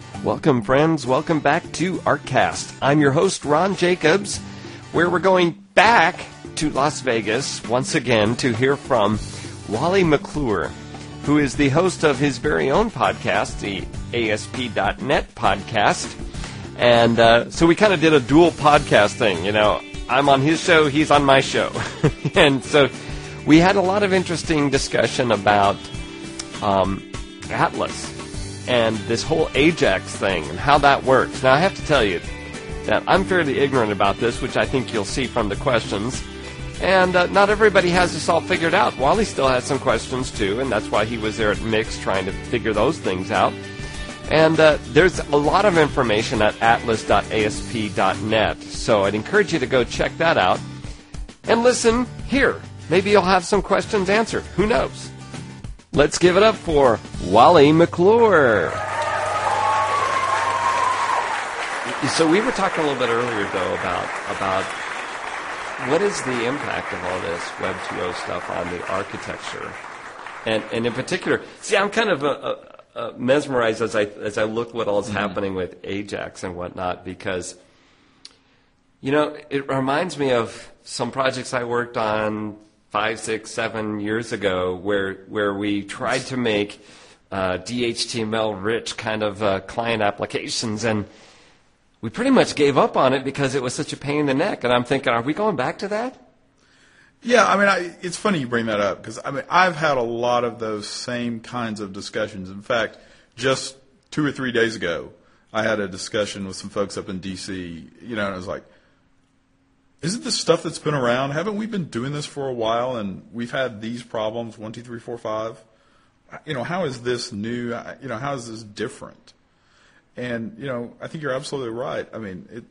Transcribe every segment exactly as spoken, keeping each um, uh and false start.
Welcome, friends. Welcome back to ArtCast. I'm your host, Ron Jacobs, where we're going back to Las Vegas once again to hear from Wally McClure, who is the host of his very own podcast, the A S P dot net podcast. And uh, so we kind of did a dual podcast thing. You know, I'm on his show, he's on my show. And so we had a lot of interesting discussion about um, Atlas and this whole Ajax thing and how that works. Now, I have to tell you that I'm fairly ignorant about this, which I think you'll see from the questions. And uh, not everybody has this all figured out. Wally still has some questions, too, and that's why he was there at Mix trying to figure those things out. And uh, there's a lot of information at atlas dot A S P dot net, so I'd encourage you to go check that out. And listen here. Maybe you'll have some questions answered. Who knows? Let's give it up for Wally McClure. So we were talking a little bit earlier, though, about about what is the impact of all this Web two point oh stuff on the architecture, and and in particular, see, I'm kind of uh, uh, mesmerized as I as I look what all is mm-hmm. happening with Ajax and whatnot, because you know it reminds me of some projects I worked on five, six, seven years ago, where where we tried to make uh, D H T M L rich kind of uh, client applications, and we pretty much gave up on it because it was such a pain in the neck. And I'm thinking, are we going back to that? Yeah, I mean, I, it's funny you bring that up, because I mean, I've had a lot of those same kinds of discussions. In fact, just two or three days ago, I had a discussion with some folks up in D C. You know, and I was like, isn't this stuff that's been around? Haven't we been doing this for a while, and we've had these problems, one, two, three, four, five? You know, how is this new? You know, how is this different? And, you know, I think you're absolutely right. I mean, it,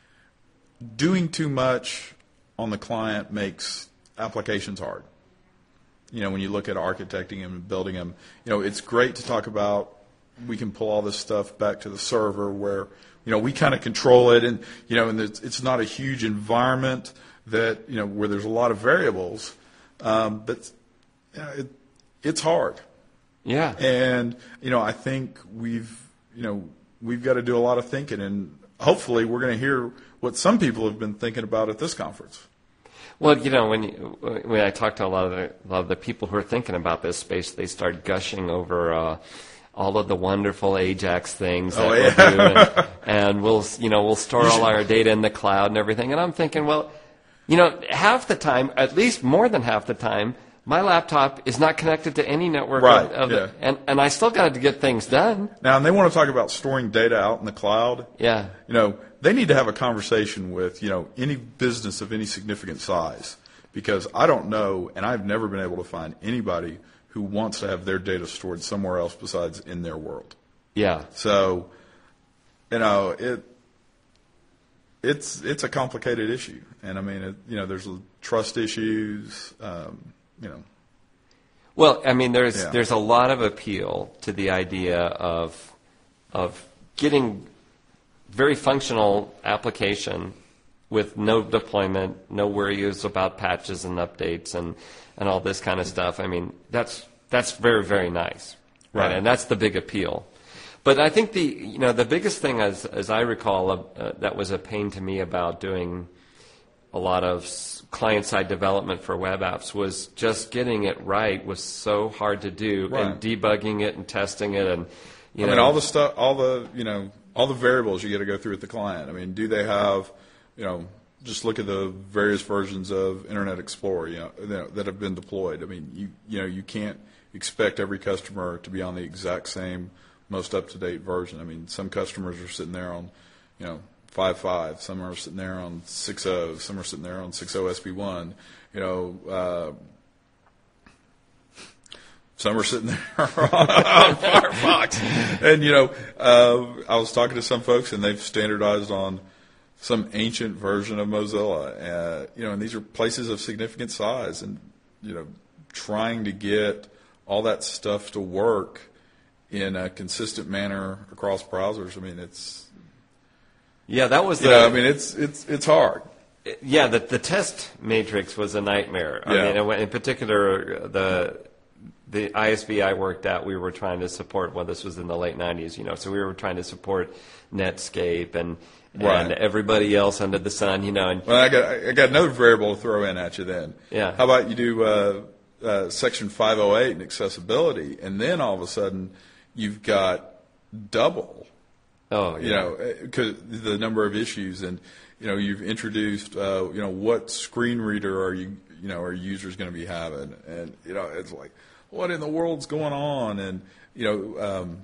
doing too much on the client makes applications hard. You know, when you look at architecting them and building them, you know, it's great to talk about we can pull all this stuff back to the server where, you know, we kind of control it, and, you know, and it's, it's not a huge environment that, you know, where there's a lot of variables, um, but you know, it, it's hard. Yeah. And, you know, I think we've, you know, we've got to do a lot of thinking, and hopefully we're going to hear what some people have been thinking about at this conference. Well, you know, when you, when I talk to a lot of the, a lot of the people who are thinking about this space, they start gushing over uh, all of the wonderful Ajax things that oh, we'll yeah. do, and, and we'll, you know, we'll store all our data in the cloud and everything. And I'm thinking, well, you know, half the time, at least more than half the time, my laptop is not connected to any network, right, of, of yeah. the, and and I still got to get things done. Now, and they want to talk about storing data out in the cloud. Yeah, you know, they need to have a conversation with, you know, any business of any significant size, because I don't know, and I've never been able to find anybody who wants to have their data stored somewhere else besides in their world. Yeah. So, you know, it it's it's a complicated issue, and I mean, it, you know, there's trust issues. Um, You know. Well, I mean, there's yeah. there's a lot of appeal to the idea of of getting very functional application with no deployment, no worries about patches and updates and, and all this kind of stuff. I mean, that's that's very, very nice, right? Right. And that's the big appeal. But I think the you know the biggest thing, as as I recall, uh, that was a pain to me about doing a lot of client-side development for web apps was just getting it right was so hard to do, right. and debugging it and testing it, and you I know, mean, all the stuff, all the you know, all the variables you got to go through with the client. I mean, do they have, you know, just look at the various versions of Internet Explorer, you know, that have been deployed. I mean, you you know, you can't expect every customer to be on the exact same, most up-to-date version. I mean, some customers are sitting there on, you know, five point five, some are sitting there on six point oh, some are sitting there on six point oh S P one, you know, uh, some are sitting there on Firefox. And, you know, uh, I was talking to some folks, and they've standardized on some ancient version of Mozilla. Uh, you know, and these are places of significant size, and, you know, trying to get all that stuff to work in a consistent manner across browsers. I mean, it's... Yeah, that was the. You know, I mean, it's it's it's hard. Yeah, the the test matrix was a nightmare. I yeah. mean, in particular, the the I S V I worked at, we were trying to support, well, this was in the late nineties, you know, so we were trying to support Netscape and, and Right. everybody else under the sun, you know. And Well, I got I got another variable to throw in at you then. Yeah. How about you do uh, uh, Section five oh eight and accessibility, and then all of a sudden you've got double, oh, yeah. you know, because the number of issues, and you know you've introduced, uh, you know, what screen reader are you, you know, are users going to be having, and you know, it's like, what in the world's going on, and you know. Um,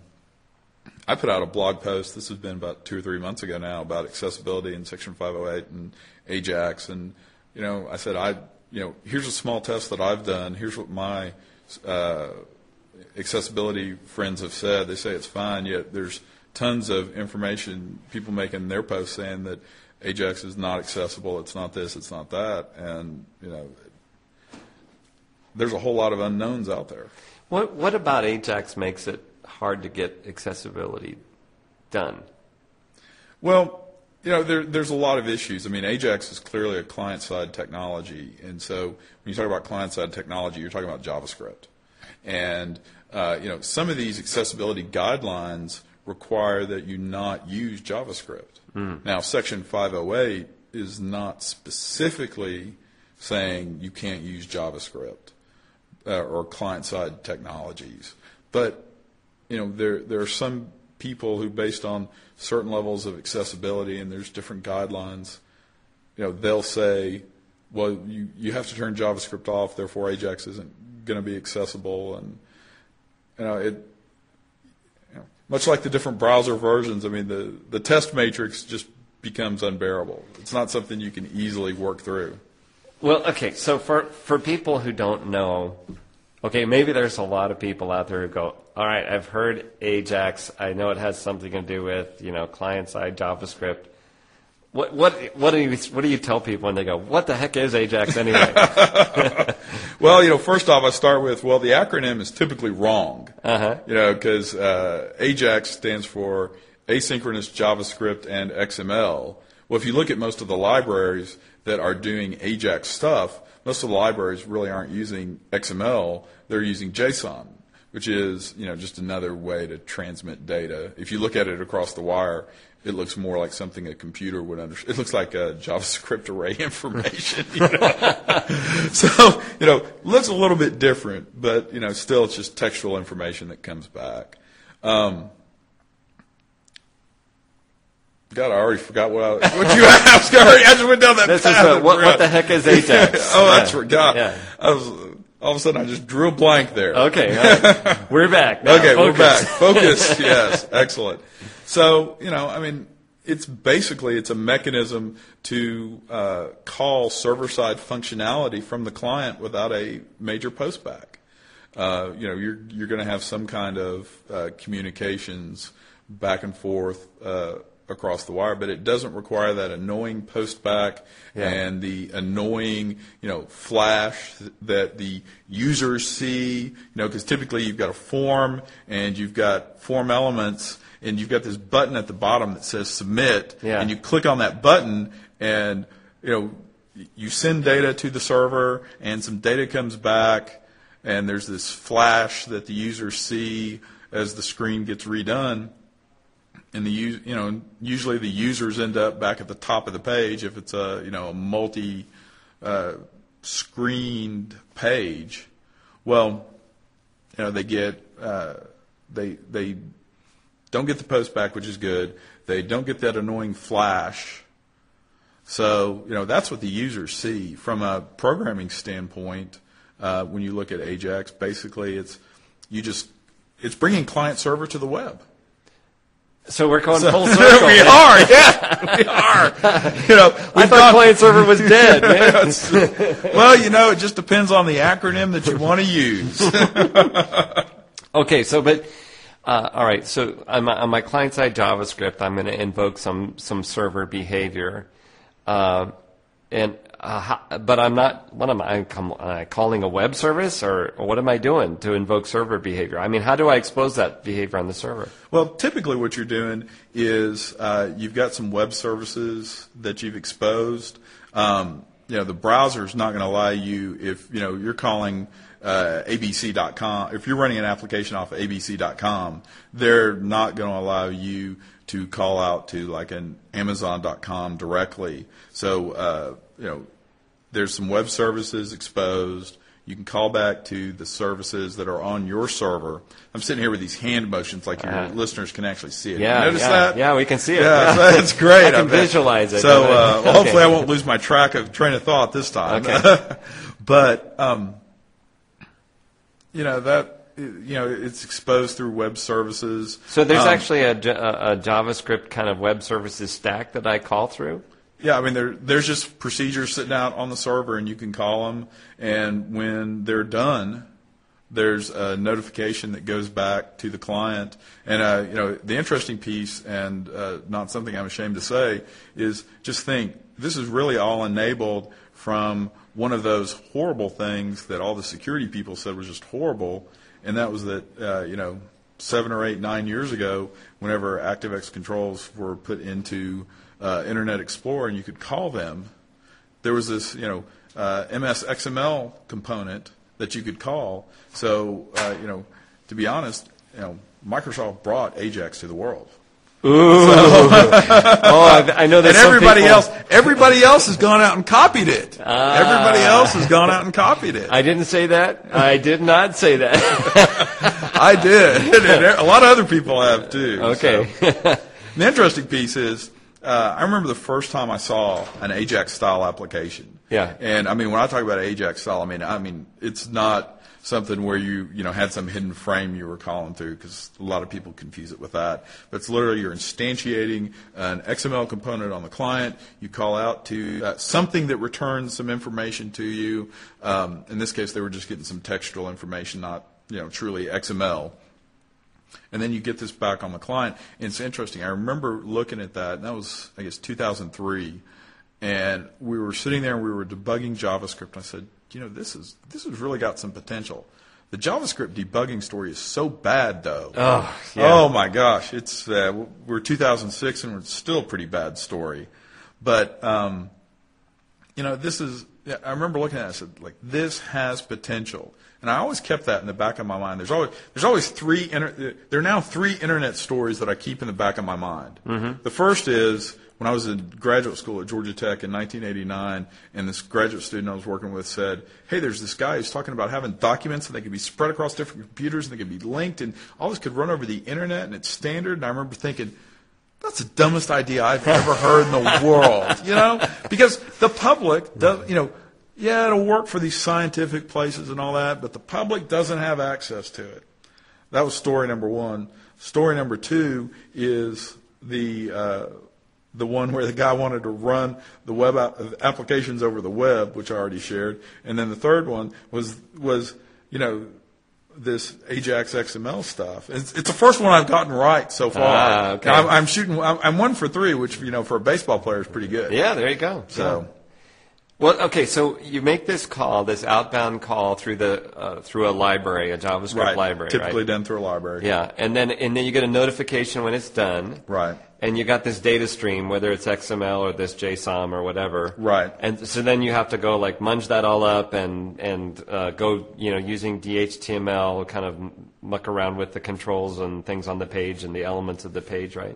I put out a blog post, this has been about two or three months ago now, about accessibility in Section five oh eight and AJAX. And, you know, I said, I, you know, here's a small test that I've done. Here's what my uh, accessibility friends have said. They say it's fine, yet there's tons of information, people making their posts saying that AJAX is not accessible, it's not this, it's not that. And, you know, there's a whole lot of unknowns out there. What, what about AJAX makes it hard to get accessibility done? Well, you know, there, there's a lot of issues. I mean, AJAX is clearly a client-side technology, and so when you talk about client-side technology, you're talking about JavaScript. And, uh, you know, some of these accessibility guidelines require that you not use JavaScript. Mm. Now, Section five oh eight is not specifically saying you can't use JavaScript uh, or client-side technologies, but you know, there there are some people who, based on certain levels of accessibility, and there's different guidelines, you know, they'll say, well, you, you have to turn JavaScript off, therefore AJAX isn't going to be accessible. And, you know, it, you know, much like the different browser versions, I mean, the, the test matrix just becomes unbearable. It's not something you can easily work through. Well, okay, so for, for people who don't know, okay, maybe there's a lot of people out there who go, all right, I've heard AJAX. I know it has something to do with, you know, client-side JavaScript. What what what do you what do you tell people when they go, what the heck is AJAX anyway? Well, you know, first off, I start with, well, the acronym is typically wrong. Uh-huh. You know, because uh, AJAX stands for Asynchronous JavaScript and X M L. Well, if you look at most of the libraries that are doing AJAX stuff, most of the libraries really aren't using X M L. They're using JSON, which is, you know, just another way to transmit data. If you look at it across the wire, it looks more like something a computer would understand. It looks like a JavaScript array information. You know? So, you know, looks a little bit different, but, you know, still it's just textual information that comes back. Um, God, I already forgot what, I, what you asked. I already I just went down that this path. Is a, what, what the heck is AJAX? Oh, that's right. God. Yeah. I was, all of a sudden, I just drew a blank there. Okay. Right. We're back now. Okay, Focus. we're back. Focus, yes. Excellent. So, you know, I mean, it's basically, it's a mechanism to uh, call server-side functionality from the client without a major postback. Uh, you know, you're, you're going to have some kind of uh, communications back and forth uh, across the wire, but it doesn't require that annoying postback yeah. and the annoying, you know, flash that the users see, you know, because typically you've got a form and you've got form elements and you've got this button at the bottom that says submit, yeah. and you click on that button and, you know, you send data to the server and some data comes back and there's this flash that the users see as the screen gets redone. And the you know usually the users end up back at the top of the page if it's a you know a multi uh, screened page. Well, you know they get uh, they they don't get the post back, which is good. They don't get that annoying flash. So you know that's what the users see from a programming standpoint. Uh, when you look at AJAX, basically it's you just it's bringing client server to the web. So we're going so, full circle. We are, yeah, we are. You know, I thought gone, client server was dead, man. Well, you know, it just depends on the acronym that you want to use. Okay, so but uh, all right. So on my, on my client-side JavaScript, I'm going to invoke some some server behavior, uh, and uh, how, but I'm not. What am I? Am I calling a web service, or, or what am I doing to invoke server behavior? I mean, how do I expose that behavior on the server? Well, typically what you're doing is uh, you've got some web services that you've exposed. Um, you know, the browser's not going to allow you if you know you're calling uh, A B C dot com, if you're running an application off of A B C dot com, they're not going to allow you to call out to like an Amazon dot com directly. So, uh, you know, there's some web services exposed. You can call back to the services that are on your server. I'm sitting here with these hand motions like your uh, listeners can actually see it. Yeah, you notice yeah, that? Yeah, we can see it. Yeah, Yeah. So that's great. I can I visualize it. So uh, well, okay. hopefully I won't lose my track of train of thought this time. Okay. But, um, you know, that, you know, it's exposed through web services. So there's um, actually a, a, a JavaScript kind of web services stack that I call through? Yeah, I mean, there, there's just procedures sitting out on the server, and you can call them. And when they're done, there's a notification that goes back to the client. And, uh, you know, the interesting piece, and uh, not something I'm ashamed to say, is just think, this is really all enabled from one of those horrible things that all the security people said was just horrible, and that was that, uh, you know, seven or eight, nine years ago, whenever ActiveX controls were put into Uh, Internet Explorer, and you could call them, there was this, you know, uh, M S X M L component that you could call. So, uh, you know, to be honest, you know, Microsoft brought Ajax to the world. Ooh! So, oh, I, I know there's and everybody some people... else, everybody else has gone out and copied it. Uh, everybody else has gone out and copied it. I didn't say that. I did not say that. I did. And a lot of other people have too. Okay. So. The interesting piece is, Uh, I remember the first time I saw an Ajax-style application. Yeah. And, I mean, when I talk about Ajax-style, I mean, I mean, it's not something where you, you know, had some hidden frame you were calling through, because a lot of people confuse it with that. But it's literally you're instantiating an X M L component on the client. You call out to uh, something that returns some information to you. Um, in this case, they were just getting some textual information, not, you know, truly X M L. And then you get this back on the client. And it's interesting. I remember looking at that, and that was, I guess, two thousand three. And we were sitting there and we were debugging JavaScript. And I said, you know, this is this has really got some potential. The JavaScript debugging story is so bad, though. Oh, yeah. Oh my gosh. It's uh, we're two thousand six and it's still a pretty bad story. But, um, you know, this is, I remember looking at it and I said, like, this has potential. And I always kept that in the back of my mind. There's always there's always three inter, there are now three internet stories that I keep in the back of my mind. Mm-hmm. The first is when I was in graduate school at Georgia Tech in nineteen eighty-nine, and this graduate student I was working with said, "Hey, there's this guy who's talking about having documents and they could be spread across different computers and they could be linked, and all this could run over the internet and it's standard." And I remember thinking, that's the dumbest idea I've ever heard in the world, you know, because the public does, you know. Yeah, it'll work for these scientific places and all that, but the public doesn't have access to it. That was story number one. Story number two is the uh, the one where the guy wanted to run the web applications over the web, which I already shared. And then the third one was was you know this Ajax X M L stuff. It's, it's the first one I've gotten right so far. Ah, okay. I'm, I'm shooting. I'm, I'm one for three, which you know for a baseball player is pretty good. Yeah, there you go. So. Yeah. Well, okay, so you make this call, this outbound call through the uh, through a library, a JavaScript right. library, Typically right? done through a library. Yeah, and then and then you get a notification when it's done. Right. And you got this data stream, whether it's X M L or this JSON or whatever. Right. And so then you have to go like munge that all up and and uh, go, you know, using D H T M L, kind of muck around with the controls and things on the page and the elements of the page, right?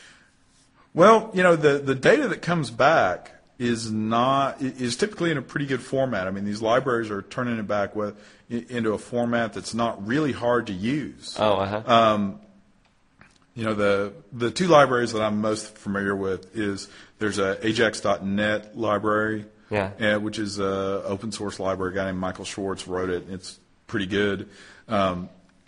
Well, you know, the the data that comes back is not is typically in a pretty good format. I mean, these libraries are turning it back with into a format that's not really hard to use. Oh, uh-huh. Um, you know, the the two libraries that I'm most familiar with is there's a Ajax dot net library, yeah, uh, which is a open source library. A guy named Michael Schwartz wrote it. It's pretty good. Um,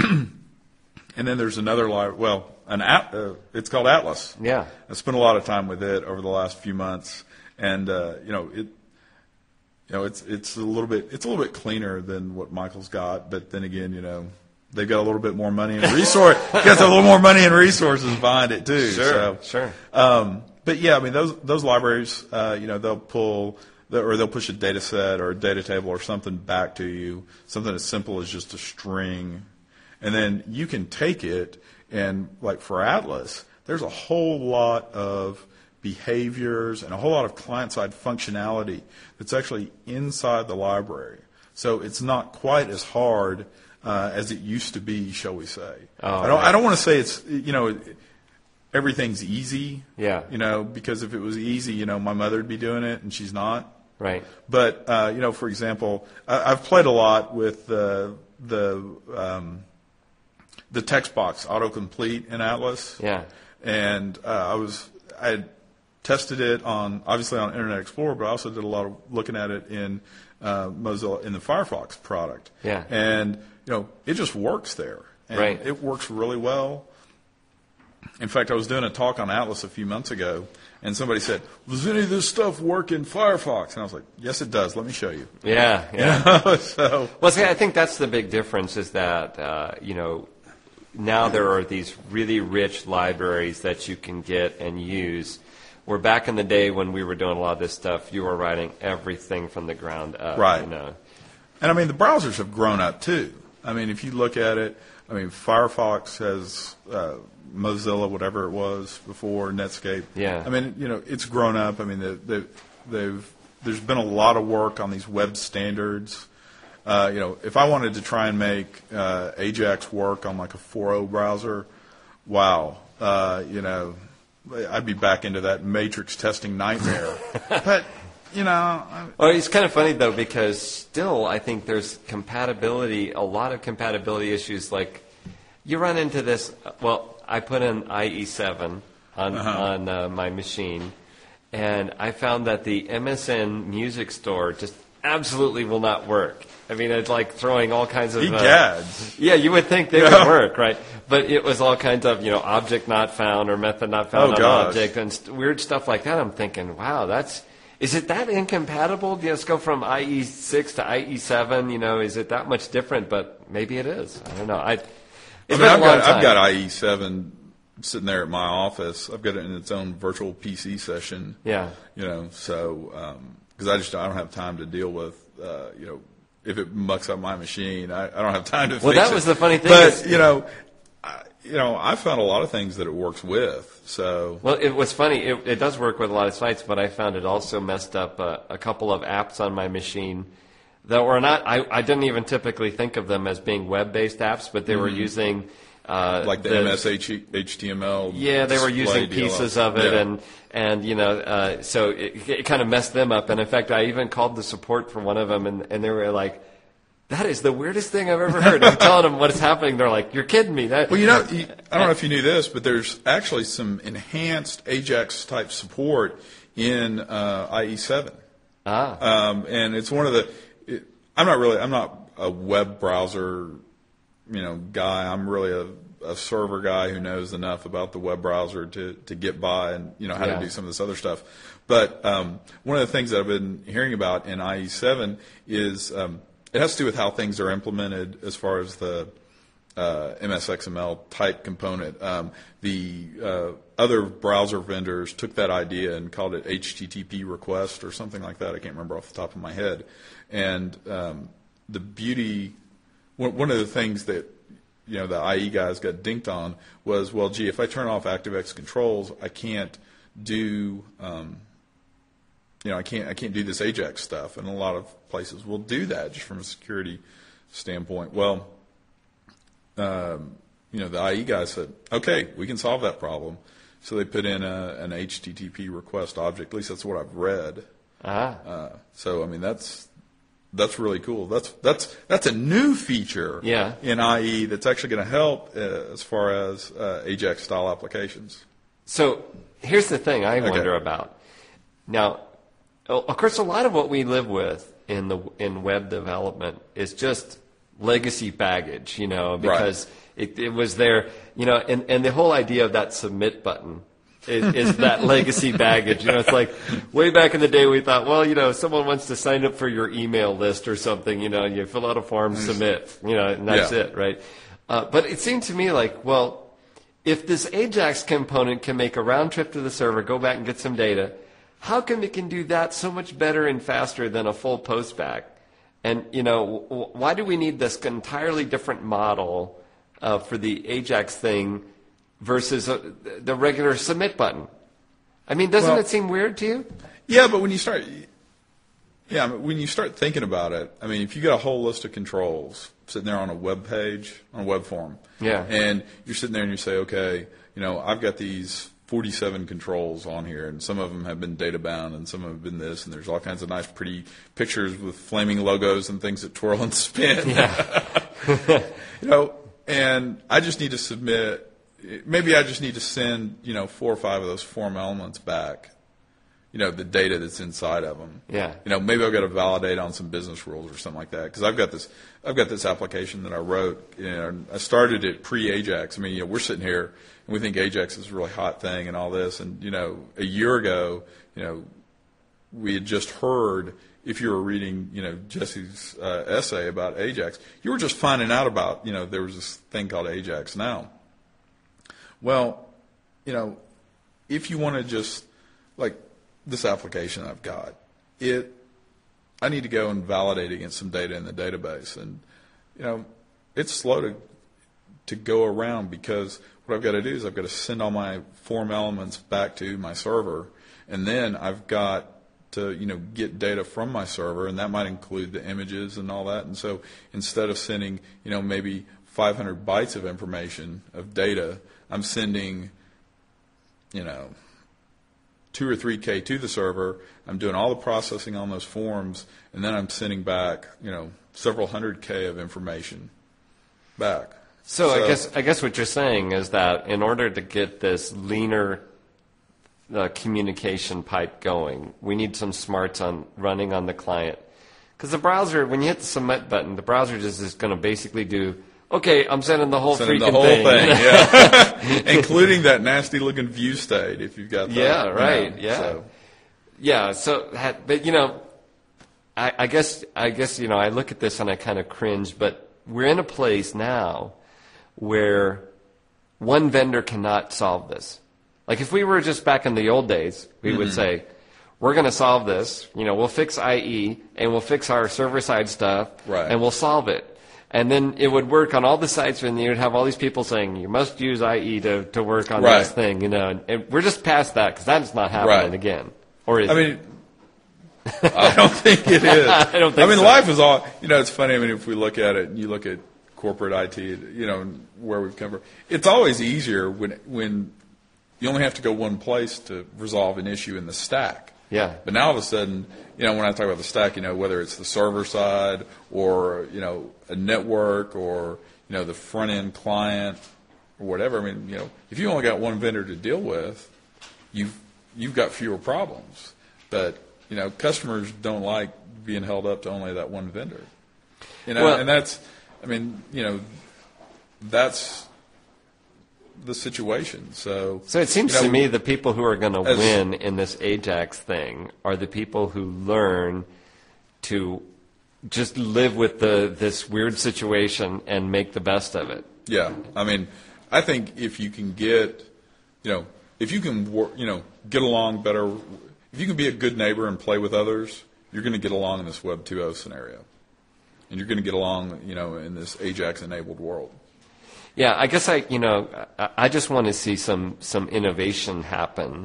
and then there's another library. Well, an at, uh, it's called Atlas. Yeah, I spent a lot of time with it over the last few months. And uh, you know it, you know it's it's a little bit it's a little bit cleaner than what Michael's got, but then again, you know they've got a little bit more money and resource. got a little more money and resources behind it too. Sure, so, sure. Um, but yeah, I mean those those libraries, uh, you know, they'll pull the, or they'll push a data set or a data table or something back to you, something as simple as just a string, and then you can take it and like for Atlas, there's a whole lot of behaviors and a whole lot of client-side functionality that's actually inside the library. So it's not quite as hard uh, as it used to be, shall we say. Oh, I don't, right. I don't want to say it's, you know, everything's easy. Yeah. You know, because if it was easy, you know, my mother would be doing it and she's not. Right. But, uh, you know, for example, I, I've played a lot with uh, the um, the text box autocomplete in Atlas. Yeah. And uh, I was, I had tested it on, obviously on Internet Explorer, but I also did a lot of looking at it in uh, Mozilla, in the Firefox product. Yeah. And, you know, it just works there. And right. It works really well. In fact, I was doing a talk on Atlas a few months ago, and somebody said, does any of this stuff work in Firefox? And I was like, yes, it does. Let me show you. Yeah, yeah. You know, so, well, see, I think that's the big difference is that, uh, you know, now there are these really rich libraries that you can get and use, where back in the day when we were doing a lot of this stuff, you were writing everything from the ground up. Right. You know. And, I mean, the browsers have grown up, too. I mean, if you look at it, I mean, Firefox has uh, Mozilla, whatever it was before, Netscape. Yeah. I mean, you know, it's grown up. I mean, they, they, they've there's been a lot of work on these web standards. Uh, you know, if I wanted to try and make uh, Ajax work on like a four point oh browser, wow, uh, you know, I'd be back into that matrix testing nightmare. But, you know. I, well, it's kind of funny, though, because still I think there's compatibility, a lot of compatibility issues. Like, you run into this, well, I put in I E seven on, uh-huh. on uh, my machine, and I found that the M S N Music Store just absolutely will not work. I mean, it's like throwing all kinds of... Egads. Uh, yeah, you would think they Yeah. would work, right? But it was all kinds of, you know, object not found or method not found Oh, on gosh. object and st- weird stuff like that. I'm thinking, wow, that's... Is it that incompatible? You know, let's go from I E six to I E seven. You know, is it that much different? But maybe it is. I don't know. I, it's I mean, been a I've long got, time. I've got I E seven sitting there at my office. I've got it in its own virtual P C session. Yeah. You know, so because I just I don't have time to deal with uh, you know, if it mucks up my machine, I, I don't have time to. Well, fix that was it. the funny thing. But is, you know, I, you know, I found a lot of things that it works with. So well, it was funny. It, it does work with a lot of sites, but I found it also messed up uh, a couple of apps on my machine that were not. I, I didn't even typically think of them as being web-based apps, but they were Mm-hmm. using. Uh, like the, the M S H T M L. Yeah, they were using display pieces D L L. of it, Yeah. and and you know, uh, so it, it kind of messed them up. And in fact, I even called the support for one of them, and, and they were like, "That is the weirdest thing I've ever heard." I'm telling them what is happening. They're like, "You're kidding me." That, Well, you know, you, I don't know if you knew this, but there's actually some enhanced Ajax type support in uh, I E seven. ah, Um, and it's one of the. It, I'm not really. I'm not a web browser, you know, guy. I'm really a, a server guy who knows enough about the web browser to to get by and you know how Yeah. to do some of this other stuff. But um, one of the things that I've been hearing about in I E seven is um, it has to do with how things are implemented as far as the uh, M S X M L type component. Um, the uh, other browser vendors took that idea and called it H T T P request or something like that. I can't remember off the top of my head. And um, the beauty, one, one of the things that you know the I E guys got dinked on was, well, gee, if I turn off ActiveX controls, I can't do, um, you know, I can't I can't do this Ajax stuff. And a lot of places will do that just from a security standpoint. Well. Um, you know, the I E guys said, okay, we can solve that problem. So they put in a, an H T T P request object. At least that's what I've read. ah. Uh, so I mean, that's that's really cool. That's that's that's a new feature Yeah. in I E that's actually going to help uh, as far as uh, Ajax style applications. So here's the thing I Okay. wonder about. Now, of course, a lot of what we live with in the in web development is just legacy baggage, you know, because Right. it, it was there, you know, and, and the whole idea of that submit button is, is that legacy baggage. You know, it's like way back in the day we thought, well, you know, if someone wants to sign up for your email list or something, you know, you fill out a form, submit, you know, and that's Yeah. it, right? Uh, but it seemed to me like, well, if this Ajax component can make a round trip to the server, go back and get some data, how come it can do that so much better and faster than a full postback? And, you know, w- why do we need this entirely different model uh, for the Ajax thing versus uh, the regular submit button? I mean, doesn't Well- it seem weird to you? Yeah, but when you start, Yeah, I mean, when you start thinking about it, I mean, if you got a whole list of controls sitting there on a web page, on a web form, yeah, and you're sitting there and you say, okay, you know, I've got these forty-seven controls on here, and some of them have been data bound, and some have been this, and there's all kinds of nice, pretty pictures with flaming logos and things that twirl and spin. Yeah. You know, and I just need to submit. Maybe I just need to send, you know, four or five of those form elements back. You know, the data that's inside of them. Yeah. You know, maybe I've got to validate on some business rules or something like that, because I've got this, I've got this application that I wrote. You know, I started it pre-Ajax. I mean, you know, we're sitting here and we think Ajax is a really hot thing and all this, and you know, a year ago, you know, we had just heard. If you were reading, you know, Jesse's uh, essay about Ajax, you were just finding out about, you know, there was this thing called Ajax now. Well, you know, if you want to just like. This application I've got, it, I need to go and validate against some data in the database, and you know, it's slow to to go around, because what I've got to do is I've got to send all my form elements back to my server, and then I've got to you know get data from my server, and that might include the images and all that. And so instead of sending you know maybe five hundred bytes of information of data, I'm sending you know. two or three K to the server. I'm doing all the processing on those forms, and then I'm sending back, you know, several hundred K of information back. So, so I guess I guess what you're saying is that in order to get this leaner uh, communication pipe going, we need some smarts on running on the client, because the browser, when you hit the submit button, the browser just is going to basically do. Okay, I'm sending the whole sending freaking the whole thing, thing, yeah. Including that nasty looking view state if you've got that. Yeah, right. You know, yeah, so. yeah. So, but you know, I, I guess I guess you know I look at this and I kind of cringe. But we're in a place now where one vendor cannot solve this. Like if we were just back in the old days, we mm-hmm. would say, we're going to solve this. You know, we'll fix I E and we'll fix our server side stuff, right. and we'll solve it. And then it would work on all the sites, and you'd have all these people saying, you must use I E to, to work on right. this thing, you know. And, and we're just past that, because that's not happening right. again. Or is I mean, I don't think it is. I don't think I mean, so. life is all, you know, it's funny. I mean, if we look at it, and you look at corporate I T, you know, where we've come from, it's always easier when when you only have to go one place to resolve an issue in the stack. Yeah. But now all of a sudden, you know, when I talk about the stack, you know, whether it's the server side or, you know, a network or, you know, the front end client or whatever, I mean, you know, if you only got one vendor to deal with, you've, you've got fewer problems. But, you know, customers don't like being held up to only that one vendor. You know, well, and that's, I mean, you know, that's the situation. So, so it seems you know, to me the people who are going to as, win in this Ajax thing are the people who learn to just live with the this weird situation and make the best of it. Yeah, I mean, I think if you can get, you know, if you can work, you know, get along better, if you can be a good neighbor and play with others, you're going to get along in this Web two point oh scenario, and you're going to get along, you know, in this Ajax-enabled world. Yeah, I guess I, you know, I just want to see some some innovation happen,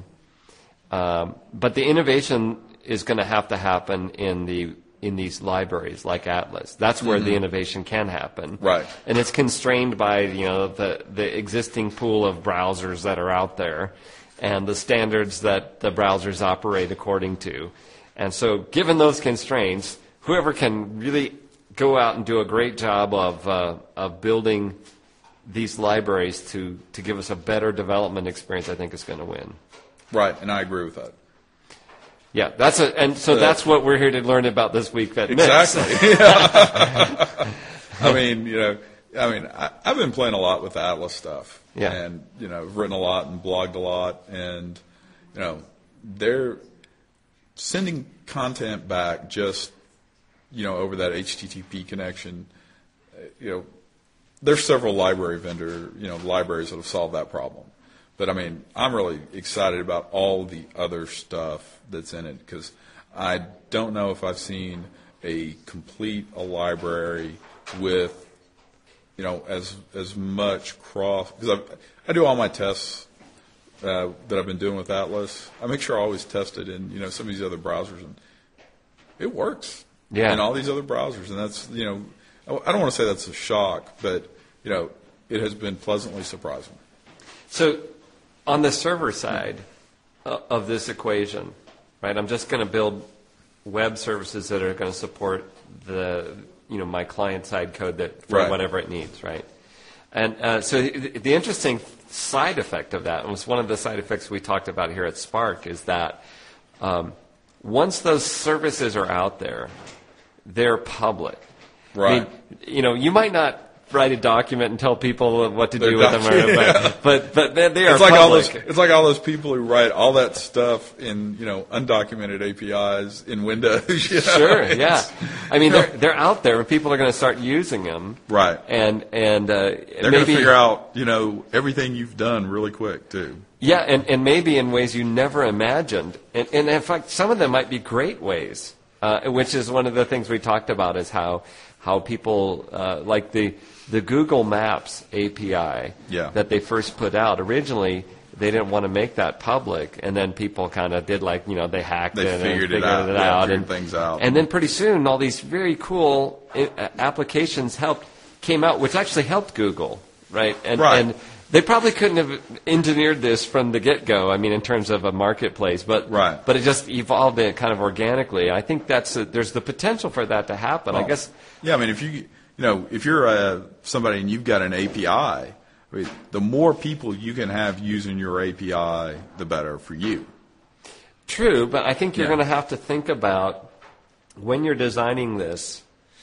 um, but the innovation is going to have to happen in the in these libraries like Atlas. That's where mm-hmm. the innovation can happen, right? And it's constrained by you know the the existing pool of browsers that are out there, and the standards that the browsers operate according to, and so given those constraints, whoever can really go out and do a great job of uh, of building these libraries to, to give us a better development experience, I think is going to win. Right, and I agree with that. Yeah, that's a, and so uh, that's what we're here to learn about this week at exactly. Yeah. I mean, you know, I mean, I, I've been playing a lot with the Atlas stuff, yeah. and you know, written a lot and blogged a lot, and you know, they're sending content back just you know over that H T T P connection, you know. There's several library vendor, you know, libraries that have solved that problem. But, I mean, I'm really excited about all the other stuff that's in it because I don't know if I've seen a complete a library with, you know, as as much cross – because I do all my tests uh, that I've been doing with Atlas. I make sure I always test it in, you know, some of these other browsers. And it works yeah. in all these other browsers. And that's, you know, I don't want to say that's a shock, but, you know, it has been pleasantly surprising. So on the server side of this equation, right, I'm just going to build web services that are going to support the, you know, my client-side code that for right. whatever it needs, right? And uh, so the, the interesting side effect of that, and was one of the side effects we talked about here at Spark, is that um, once those services are out there, they're public. Right. I mean, you know, you might not write a document and tell people what to They're do with doc- them, or, yeah. but, but but they, they are it's like public. all those. It's like all those people who write all that stuff in, you know, undocumented A P Is in Windows. You know? Sure, yeah. I mean, they're they're out there. People are going to start using them, right? And and uh, they're maybe, going to figure out, you know, everything you've done really quick too. Yeah, and, and maybe in ways you never imagined. And, and in fact, some of them might be great ways, uh, which is one of the things we talked about, is how how people uh, like the the Google Maps A P I yeah. that they first put out. Originally, they didn't want to make that public, and then people kind of did, like, you know, they hacked they it figured and figured it out, it yeah, out, figured and things out. And then pretty soon, all these very cool I- applications helped came out, which actually helped Google, right? And, right. and they probably couldn't have engineered this from the get-go, I mean, in terms of a marketplace, but right. but it just evolved it kind of organically. I think that's a, there's the potential for that to happen. Well, I guess. Yeah, I mean, if you you know if you're uh, somebody and you've got an A P I, I mean, the more people you can have using your A P I, the better for you. True, but I think you're yeah. going to have to think about, when you're designing this,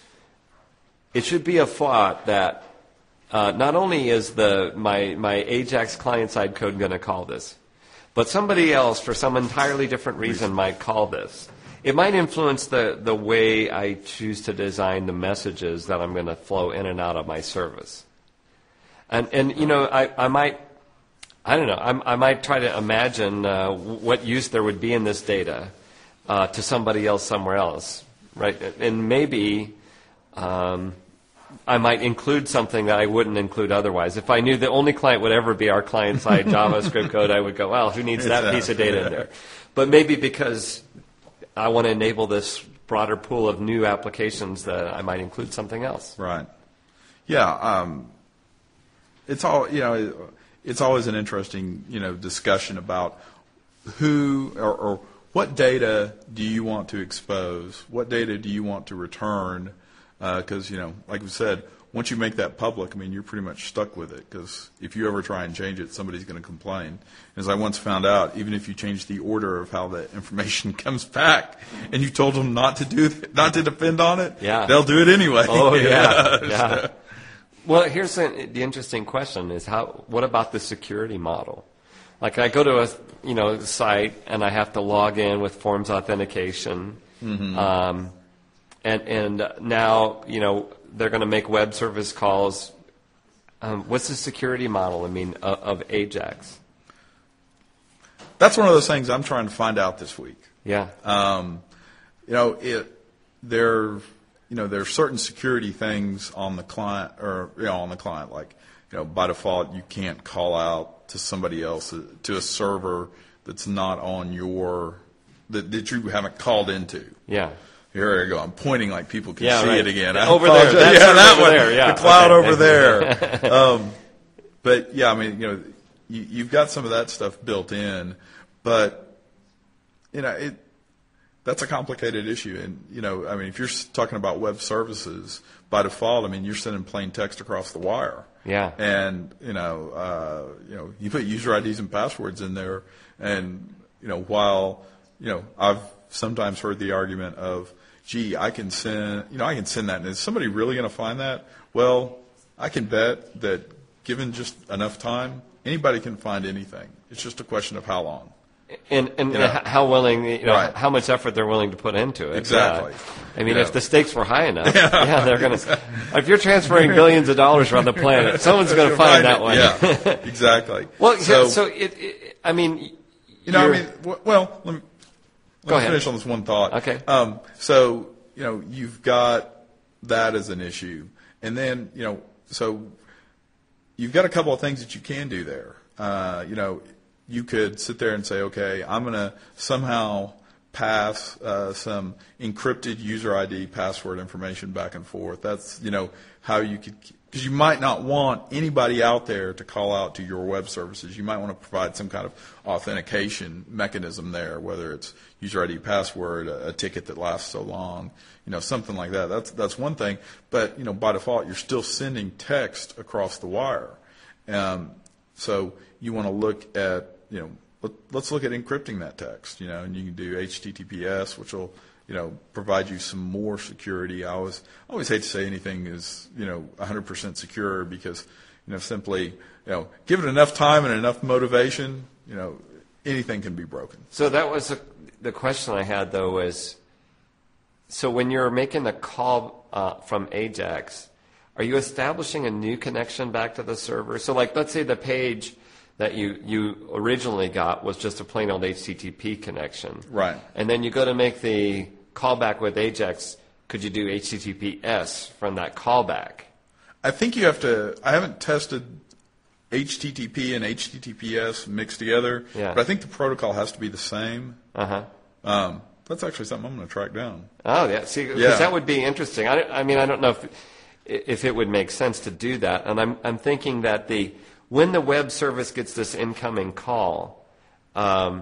it should be a thought that uh, not only is the my my Ajax client-side code going to call this, but somebody else, for some entirely different reason, might call this. It might influence the, the way I choose to design the messages that I'm going to flow in and out of my service. And, and you know, I, I might, I don't know, I, I might try to imagine uh, what use there would be in this data uh, to somebody else somewhere else, right? And maybe um, I might include something that I wouldn't include otherwise. If I knew the only client would ever be our client-side JavaScript code, I would go, well, who needs that piece of data in there? But maybe because I want to enable this broader pool of new applications, that I might include something else. Right. Yeah. Um, it's all, you know, it's always an interesting, you know, discussion about who or, or what data do you want to expose? What data do you want to return? Because, uh, you know, like we said, once you make that public, I mean, you're pretty much stuck with it, because if you ever try and change it, somebody's going to complain. As I once found out, even if you change the order of how the information comes back, and you told them not to do, th- not to depend on it, yeah. they'll do it anyway. Oh yeah, yeah. yeah. So. Well, here's the, the interesting question: is how? What about the security model? Like, I go to a you know site and I have to log in with Forms authentication, mm-hmm. um, and and now you know. They're going to make web service calls. Um, what's the security model, I mean, of, of Ajax? That's one of those things I'm trying to find out this week. Yeah. Um, you know, it there, you know, there are certain security things on the client, or you know, on the client, like, you know, by default you can't call out to somebody else, uh, to a server that's not on your that, that you haven't called into. Yeah. Here I go. I'm pointing like people can yeah, see right. it again. Over there. That's yeah, that over one. There. Yeah. The cloud okay. over there. um, but yeah, I mean, you know, you, you've got some of that stuff built in, but you know, it that's a complicated issue. And you know, I mean, if you're talking about web services, by default, I mean, you're sending plain text across the wire. Yeah. And you know, uh, you know, you put user I Ds and passwords in there, and you know, while you know, I've sometimes heard the argument of, gee, I can send, you know, I can send that, and is somebody really going to find that? Well, I can bet that given just enough time, anybody can find anything. It's just a question of how long. And, and you know, how willing, you know, right. how much effort they're willing to put into it. Exactly. Uh, I mean, you if know. the stakes were high enough, yeah, yeah they're going to. If you're transferring billions of dollars around the planet, someone's going to find, find that one. Yeah, exactly. Well, so, so it, it, I mean, you know, I mean, well, let me. Let Go me ahead. finish on this one thought. Okay. Um, so, you know, you've got that as an issue. And then, you know, so you've got a couple of things that you can do there. Uh, you know, you could sit there and say, okay, I'm going to somehow pass uh, some encrypted user I D, password information back and forth. That's, you know, how you could, because you might not want anybody out there to call out to your web services. You might want to provide some kind of authentication mechanism there, whether it's user I D, password, a, a ticket that lasts so long, you know, something like that. That's that's one thing. But, you know, by default, you're still sending text across the wire. Um, so you want to look at, you know, let, let's look at encrypting that text, you know, and you can do H T T P S, which will, you know, provide you some more security. I always, I always hate to say anything is, you know, one hundred percent secure because, you know, simply, you know, give it enough time and enough motivation, you know, anything can be broken. So that was a, the question I had, though, was, so when you're making the call uh, from Ajax, are you establishing a new connection back to the server? So, like, let's say the page that you, you originally got was just a plain old H T T P connection. Right. And then you go to make the callback with Ajax. Could you do H T T P S from that callback? I think you have to, I haven't tested H T T P and H T T P S mixed together, yeah. but I think the protocol has to be the same. Uh-huh. Um, that's actually something I'm going to track down. Oh, yeah. See, because yeah. that would be interesting. I, I mean, I don't know if if it would make sense to do that. And I'm I'm thinking that the when the web service gets this incoming call, um,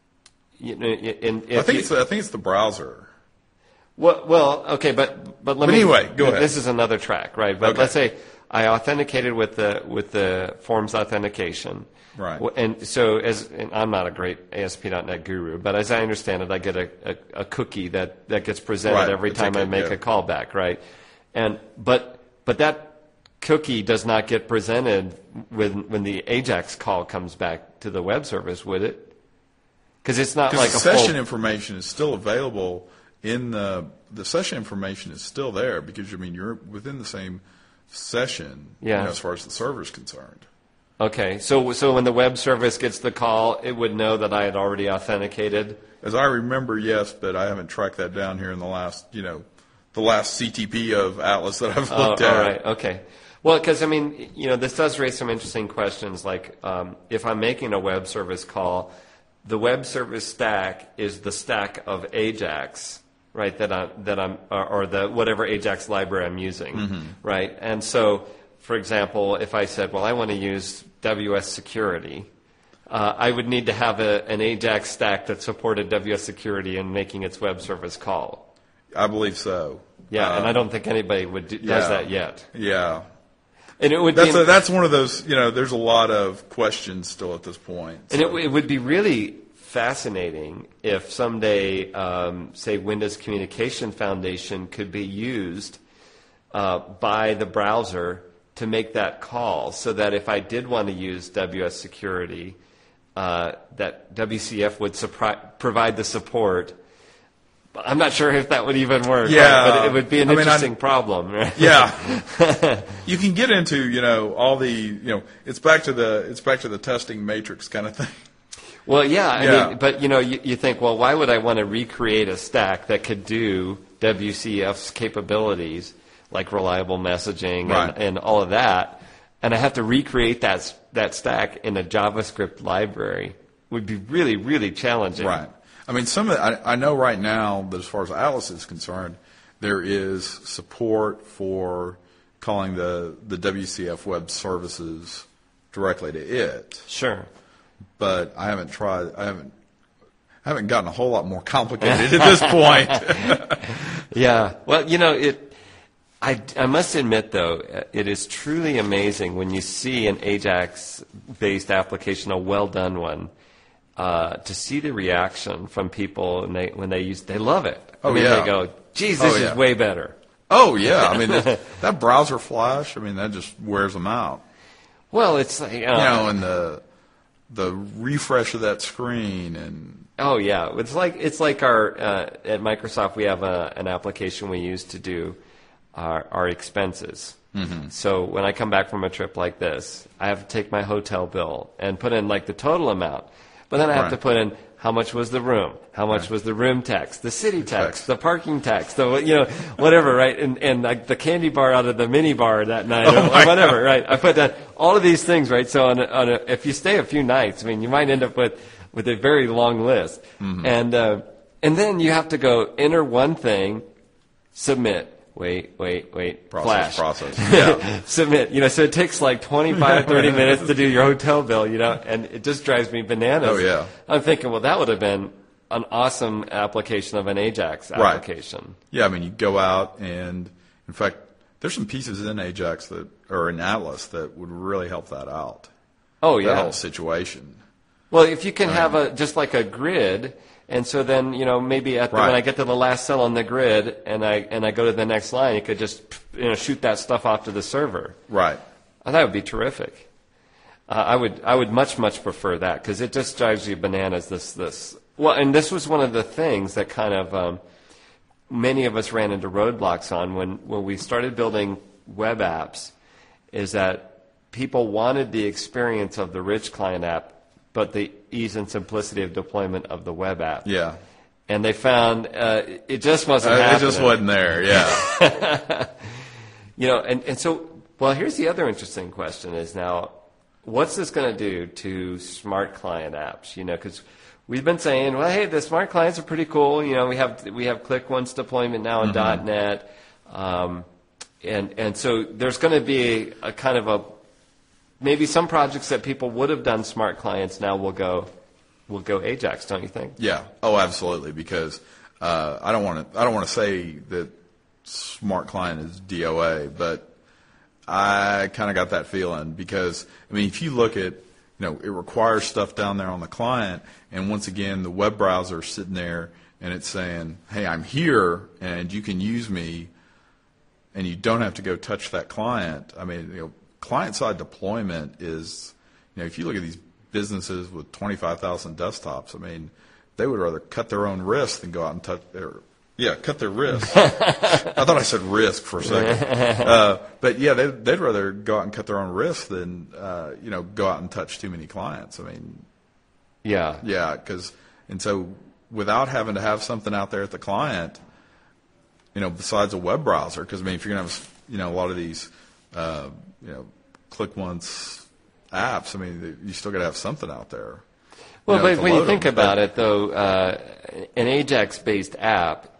you know, in, if I think you, it's the, I think it's the browser. Well, well, okay, but but let but me. Anyway, go ahead. This is another track, right? But okay. let's say I authenticated with the with the Forms authentication, right? And so, as and I'm not a great A S P dot net guru, but as I understand it, I get a, a, a cookie that, that gets presented right. every it's time okay, I make yeah. a callback, right? And but but that cookie does not get presented when when the Ajax call comes back to the web service, would it? Because it's not like the a session full... information is still available in the the session information is still there because I mean you're within the same session, yeah. you know, as far as the server is concerned. Okay, so so when the web service gets the call, it would know that I had already authenticated. As I remember, yes, but I haven't tracked that down here in the last, you know, the last C T P of Atlas that I've looked oh, at. All right, okay. Well, because I mean, you know, this does raise some interesting questions. Like, um, if I'm making a web service call, the web service stack is the stack of Ajax, right? That I'm that I'm or, or the whatever Ajax library I'm using, mm-hmm. right? And so, for example, if I said, well, I want to use W S Security, uh, I would need to have a, an Ajax stack that supported W S Security in making its web service call. I believe so. Yeah, um, and I don't think anybody would do, yeah, does that yet. Yeah. And it would that's be, a, that's one of those, you know, there's a lot of questions still at this point. And so. it, it would be really fascinating if someday, um, say, Windows Communication Foundation could be used uh, by the browser to make that call, so that if I did want to use W S Security, uh, that W C F would supri- provide the support. I'm not sure if that would even work. Yeah, right? But it would be an I mean, interesting I'm, problem. Right? Yeah, you can get into, you know, all the, you know, it's back to the it's back to the testing matrix kind of thing. Well, yeah, I yeah. mean, but you know, you, you think, well, why would I want to recreate a stack that could do W C F's capabilities, like reliable messaging right. and, and all of that, and I have to recreate that that stack in a JavaScript library? Would be really, really challenging. Right. I mean, some of the, I, I know right now that as far as Atlas is concerned, there is support for calling the, the W C F web services directly to it. Sure. But I haven't tried. I haven't. I haven't gotten a whole lot more complicated at this point. Yeah. Well, you know, it. I, I must admit, though, it is truly amazing when you see an Ajax-based application, a well-done one. Uh, to see the reaction from people and they, when they use, they love it. Oh, I mean, yeah. They go, geez, this oh, yeah. is way better. Oh, yeah. I mean, that, that browser flash, I mean, that just wears them out. Well, it's like, uh, you know, and the the refresh of that screen and. Oh, yeah. It's like, it's like our, uh, at Microsoft, we have a, an application we use to do our, our expenses. Mm-hmm. So when I come back from a trip like this, I have to take my hotel bill and put in like the total amount. But then I have right. to put in how much was the room, how much right. was the room tax, the city tax, tax. the parking tax, the you know whatever, right? And and like the candy bar out of the mini bar that night, oh or, or whatever, right? I put that all of these things, right? So on a, on a, if you stay a few nights, I mean, you might end up with with a very long list. Mm-hmm. And uh, And then you have to go enter one thing, submit. Wait, wait, wait. Process, Flash. process. Yeah. Submit. You know, so it takes like twenty-five, thirty minutes to do your hotel bill, you know, and it just drives me bananas. Oh, yeah. I'm thinking, well, that would have been an awesome application of an Ajax application. Right. Yeah, I mean, you go out and, in fact, there's some pieces in Ajax that, or in Atlas that would really help that out. Oh, yeah. That whole situation. Well, if you can I have mean, a, just like a grid, and so then, you know, maybe at the, Right. when I get to the last cell on the grid and I, and I go to the next line, you could just, you know, shoot that stuff off to the server. Right. Oh, that would be terrific. Uh, I would, I would much, much prefer that because it just drives you bananas. This, this. Well, and this was one of the things that kind of um, many of us ran into roadblocks on when, when we started building web apps. Is that people wanted the experience of the rich client app, but the ease and simplicity of deployment of the web app. Yeah. And they found uh, it just wasn't Uh, happening. it just wasn't there, yeah. You know, and, and so, well, here's the other interesting question is now, what's this going to do to smart client apps? You know, because we've been saying, well, hey, the smart clients are pretty cool. You know, we have we have Click Once deployment now in Mm-hmm. .NET. Um, and, and so there's going to be a, a kind of a, maybe some projects that people would have done smart clients now will go, will go Ajax, don't you think? Yeah. Oh, absolutely. Because uh, I don't want to. I don't want to say that smart client is D O A, but I kind of got that feeling because I mean, if you look at, you know, it requires stuff down there on the client, and once again, the web browser is sitting there and it's saying, "Hey, I'm here, and you can use me," and you don't have to go touch that client. I mean, you know, client-side deployment is, you know, if you look at these businesses with twenty-five thousand desktops, I mean, they would rather cut their own risk than go out and touch their, yeah, cut their risk. I thought I said risk for a second. Uh, but, yeah, they, they'd rather go out and cut their own risk than, uh, you know, go out and touch too many clients. I mean, Yeah. yeah, because, and so without having to have something out there at the client, you know, besides a web browser, because, I mean, if you're going to have, you know, a lot of these, uh, you know, Click Once apps, I mean, you still got to have something out there. Well, you know, but to when you load think them. about But- it, though, uh, an Ajax-based app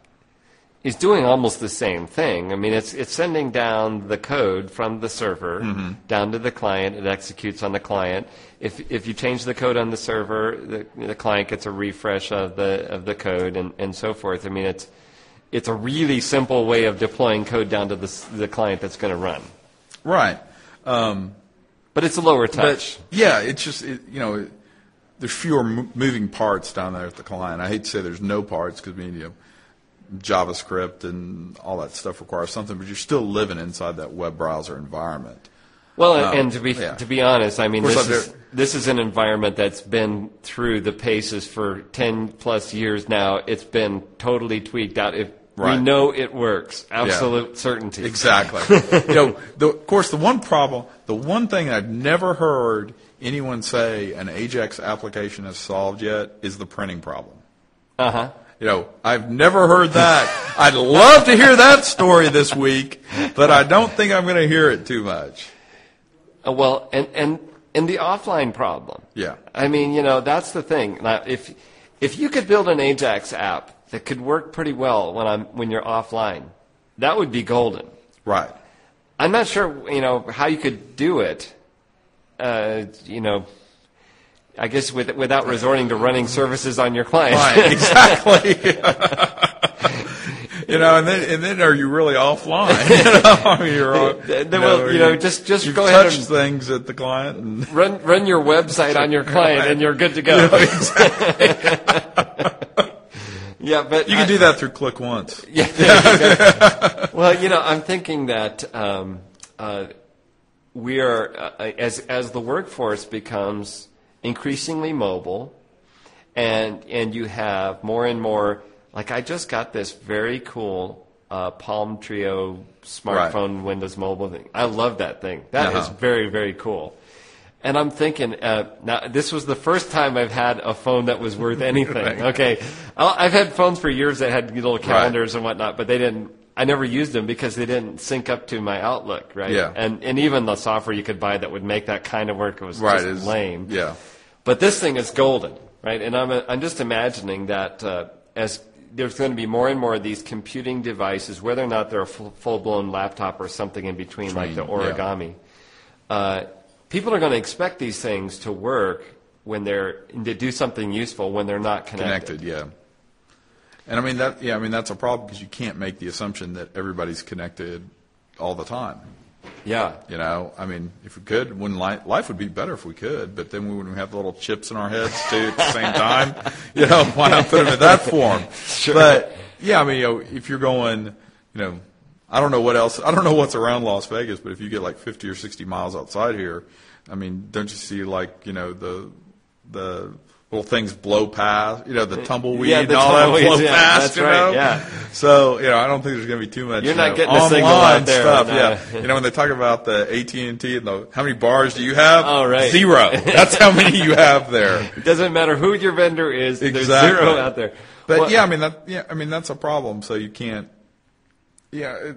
is doing almost the same thing. I mean, it's it's sending down the code from the server Mm-hmm. down to the client. It executes on the client. If if you change the code on the server, the, the client gets a refresh of the of the code and, and so forth. I mean, it's it's a really simple way of deploying code down to the s- the client that's going to run. Right. Um, But it's a lower touch. But, yeah, it's just, it, you know, it, there's fewer mo- moving parts down there at the client. I hate to say there's no parts because, I mean, you know, JavaScript and all that stuff requires something, but you're still living inside that web browser environment. Well, and, Um, and to be yeah. to be honest, I mean, Of this course, is I've- this is an environment that's been through the paces for ten plus years now. It's been totally tweaked out. If we Right. know it works, absolute certainty. Exactly. You know, the, of course, the one problem, the one thing I've never heard anyone say an Ajax application has solved yet is the printing problem. Uh huh. You know, I've never heard that. I'd love to hear that story this week, but I don't think I'm going to hear it too much. Uh, well, and and and the offline problem. Yeah. I mean, you know, that's the thing. Now, if if you could build an Ajax app that could work pretty well when I'm when you're offline, that would be golden. Right. I'm not sure, you know, how you could do it. Uh, you know, I guess with, without resorting to running services on your client. Right, exactly. You know, and then and then are you really offline? You know, I mean, you're all, Then, well, you know, just just you've go ahead touched and things at the client, and run run your website on your client, and you're good to go. you know, exactly. Yeah, but You can I- do that through Click Once. Yeah. Exactly. Well, you know, I'm thinking that um, uh, we are uh, as as the workforce becomes increasingly mobile, and and you have more and more. Like I just got this very cool uh, Palm Trio smartphone Windows Mobile thing. I love that thing. That is Uh-huh. very very cool. And I'm thinking, uh, now this was the first time I've had a phone that was worth anything. Okay, I'll- I've had phones for years that had little calendars and whatnot, but they didn't. I never used them because they didn't sync up to my Outlook, right? Yeah. And and even the software you could buy that would make that kind of work was Right. just is- lame. Yeah. But this thing is golden, right? And I'm I'm just imagining that uh, as there's going to be more and more of these computing devices, whether or not they're a full, full-blown laptop or something in between, between like the origami. Yeah. Uh, people are going to expect these things to work when they're to do something useful when they're not connected. Connected, yeah. And I mean that. Yeah, I mean that's a problem because you can't make the assumption that everybody's connected all the time. Yeah. You know, I mean, if we could, when life, life would be better if we could, but then we wouldn't have little chips in our heads too at the same time. You know, why not put them in that form? Sure. But yeah, I mean, you know, if you're going, you know, I don't know what else, I don't know what's around Las Vegas, but if you get like fifty or sixty miles outside here, I mean, don't you see like, you know, the the little things blow past, you know, the tumbleweed yeah, and the all that blow yeah, past, that's you right, know? Yeah. So, you know, I don't think there's going to be too much You're not you know, getting a signal online out there. stuff. No. Yeah. You know, when they talk about the A T and T and the, how many bars do you have? Oh, right. Zero. That's how many you have there. It doesn't matter who your vendor is. Exactly. There's zero out there. But well, yeah, I mean, that, yeah, I mean, that's a problem. So you can't, yeah, it,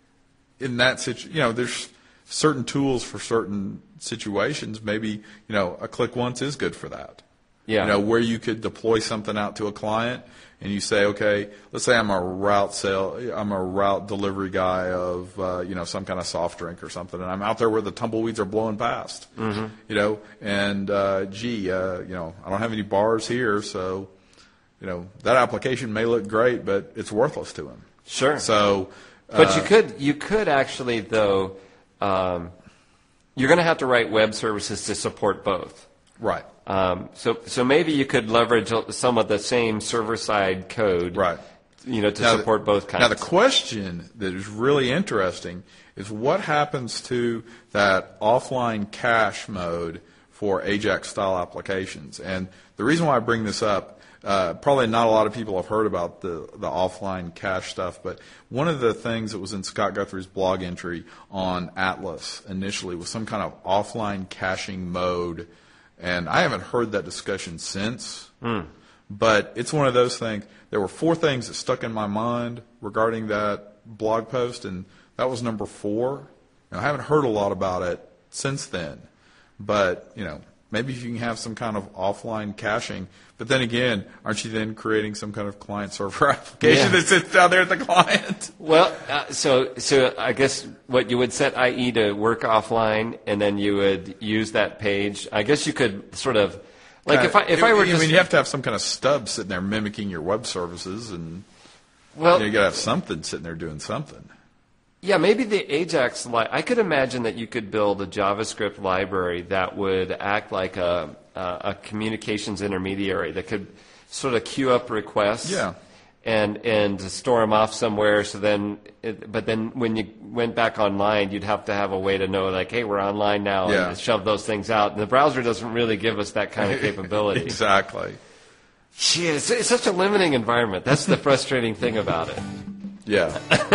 in that situation, you know, there's certain tools for certain situations. Maybe, you know, a click once is good for that. Yeah. You know, where you could deploy something out to a client and you say, okay, let's say I'm a route sale, I'm a route delivery guy of, uh, you know, some kind of soft drink or something, and I'm out there where the tumbleweeds are blowing past, mm-hmm. you know, and, uh, gee, uh, you know, I don't have any bars here, so, you know, that application may look great, but it's worthless to him. Sure. So, uh, but you could, you could actually, though, um, you're going to have to write web services to support both. Right. Um, so, so maybe you could leverage some of the same server-side code, right? You know, to now support the, both kinds. Now, the question that is really interesting is what happens to that offline cache mode for AJAX-style applications. And the reason why I bring this up, uh, probably not a lot of people have heard about the the offline cache stuff, but one of the things that was in Scott Guthrie's blog entry on Atlas initially was some kind of offline caching mode. And I haven't heard that discussion since, mm. but it's one of those things. There were four things that stuck in my mind regarding that blog post, and that was number four. And I haven't heard a lot about it since then, but, you know, maybe if you can have some kind of offline caching, but then again, aren't you then creating some kind of client-server application yeah. that sits down there at the client? Well, uh, so so I guess what you would set I E to work offline, and then you would use that page. I guess you could sort of like kind if I if I were I just, mean, you have to have some kind of stub sitting there mimicking your web services, and well, you know, you got to have something sitting there doing something. Yeah, maybe the AJAX, li- I could imagine that you could build a JavaScript library that would act like a, a, a communications intermediary that could sort of queue up requests yeah. and and store them off somewhere. So then, it, but then when you went back online, you'd have to have a way to know, like, hey, we're online now, yeah. and shove those things out. And the browser doesn't really give us that kind of capability. Exactly. Shit, it's, it's such a limiting environment. That's the frustrating thing about it. Yeah.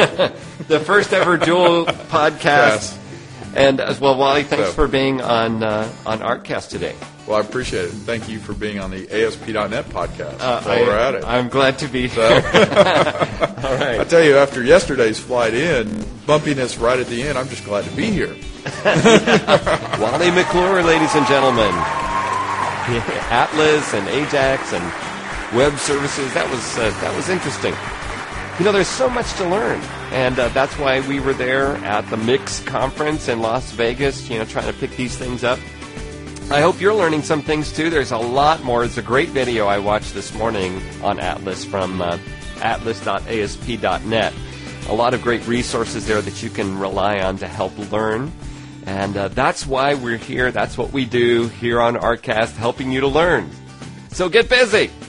The first ever dual podcast. Yes. And as well, Wally, thanks So. for being on uh, on ArtCast today. Well, I appreciate it. And thank you for being on the A S P dot net podcast. Uh, while I, we're at it. I'm glad to be So. here. All right. I tell you, after yesterday's flight in, bumpiness right at the end, I'm just glad to be here. Wally McClure, ladies and gentlemen. Atlas and AJAX and web services. That was uh, that was interesting. You know, there's so much to learn, and uh, that's why we were there at the Mix conference in Las Vegas, you know, trying to pick these things up. I hope you're learning some things, too. There's a lot more. It's a great video I watched this morning on Atlas from uh, atlas dot A S P dot net. A lot of great resources there that you can rely on to help learn, and uh, that's why we're here. That's what we do here on ArtCast, helping you to learn. So get busy!